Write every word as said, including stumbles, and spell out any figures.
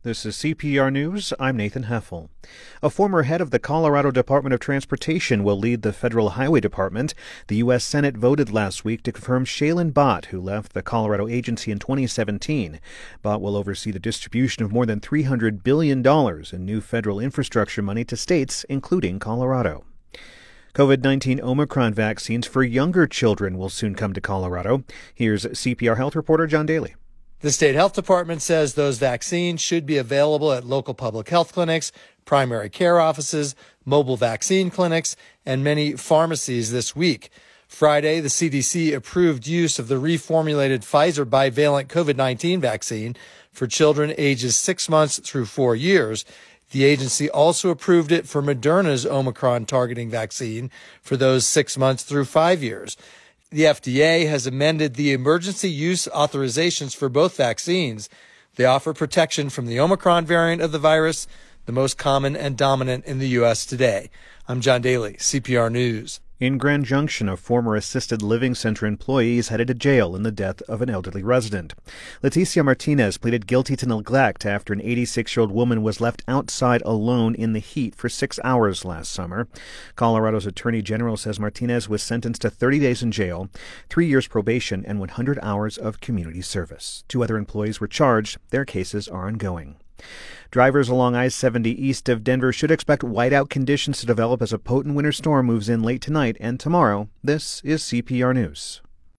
This is C P R News. I'm Nathan Heffel. A former head of the Colorado Department of Transportation will lead the Federal Highway Department. The U S Senate voted last week to confirm Shailen Bhatt, who left the Colorado agency in twenty seventeen. Bhatt will oversee the distribution of more than three hundred billion dollars in new federal infrastructure money to states, including Colorado. COVID nineteen Omicron vaccines for younger children will soon come to Colorado. Here's C P R Health reporter John Daly. The state health department says those vaccines should be available at local public health clinics, primary care offices, mobile vaccine clinics, and many pharmacies this week. Friday, the C D C approved use of the reformulated Pfizer bivalent COVID nineteen vaccine for children ages six months through four years. The agency also approved it for Moderna's Omicron targeting vaccine for those six months through five years. The F D A has amended the emergency use authorizations for both vaccines. They offer protection from the Omicron variant of the virus, the most common and dominant in the U S today. I'm John Daly, C P R News. In Grand Junction, a former assisted living center employee is headed to jail in the death of an elderly resident. Leticia Martinez pleaded guilty to neglect after an eighty-six-year-old woman was left outside alone in the heat for six hours last summer. Colorado's Attorney General says Martinez was sentenced to thirty days in jail, three years probation, and one hundred hours of community service. Two other employees were charged. Their cases are ongoing. Drivers along I seventy east of Denver should expect whiteout conditions to develop as a potent winter storm moves in late tonight and tomorrow. This is C P R News.